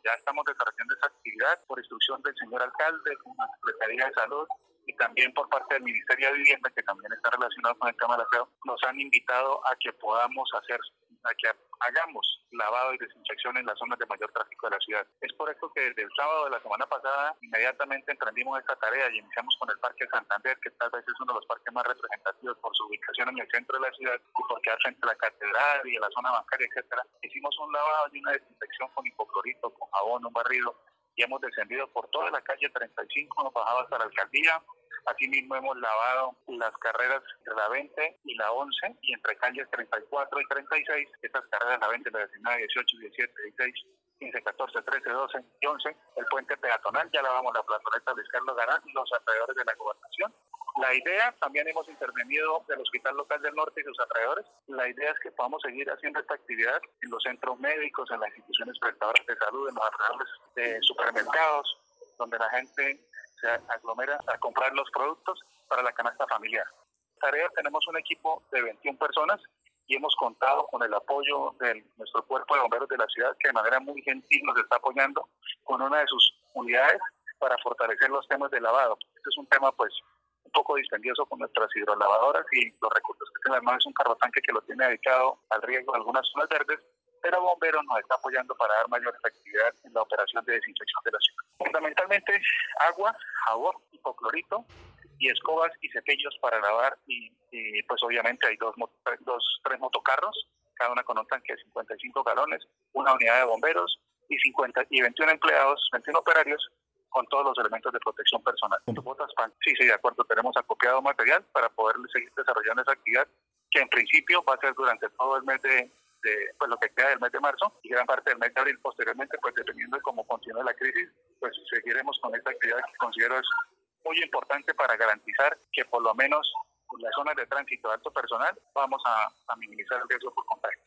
Ya estamos desarrollando esa actividad por instrucción del señor alcalde, con la Secretaría de Salud y también por parte del Ministerio de Vivienda, que también está relacionado con el tema del aseo. Nos han invitado a que hagamos lavado y desinfección en las zonas de mayor tráfico de la ciudad. Es por esto que desde el sábado de la semana pasada inmediatamente emprendimos esta tarea y iniciamos con el Parque Santander, que tal vez es uno de los parques más representativos por su ubicación en el centro de la ciudad y por quedar frente a la catedral y a la zona bancaria, etcétera. Hicimos un lavado y una desinfección con hipoclorito, con jabón, un barrido, y hemos descendido por toda la calle 35, hemos bajado hasta la alcaldía. Asimismo hemos lavado las carreras de la 20 y la 11 y entre calles 34 y 36, estas carreras, la 20, la 19, 18, 17, 16, 15, 14, 13, 12 y 11, el puente peatonal, ya lavamos la plazoleta Luis Carlos Garán y los alrededores de la gobernación. La idea, también hemos intervenido del Hospital Local del Norte y sus alrededores, la idea es que podamos seguir haciendo esta actividad en los centros médicos, en las instituciones prestadoras de salud, en los alrededores de supermercados, donde la gente se aglomera a comprar los productos para la canasta familiar. Tarea, tenemos un equipo de 21 personas y hemos contado con el apoyo de nuestro cuerpo de bomberos de la ciudad, que de manera muy gentil nos está apoyando con una de sus unidades para fortalecer los temas de lavado. Este es un tema pues un poco dispendioso con nuestras hidrolavadoras y los recursos que tiene además es un carrotanque que lo tiene dedicado al riego de algunas zonas verdes, pero Bomberos nos está apoyando para dar mayor efectividad en la operación de desinfección de la ciudad. Fundamentalmente agua, jabón, hipoclorito y escobas y cepillos para lavar y pues obviamente hay tres motocarros, cada una con un tanque de 55 galones, una unidad de bomberos y 21 empleados, 21 operarios con todos los elementos de protección personal. Botas pan. Sí, de acuerdo, tenemos acopiado material para poder seguir desarrollando esa actividad que en principio va a ser durante todo el mes de pues lo que queda del mes de marzo y gran parte del mes de abril. Posteriormente, pues dependiendo de cómo continúe la crisis, pues seguiremos con esta actividad que considero es muy importante para garantizar que por lo menos en las zonas de tránsito alto personal vamos a minimizar el riesgo por contagio.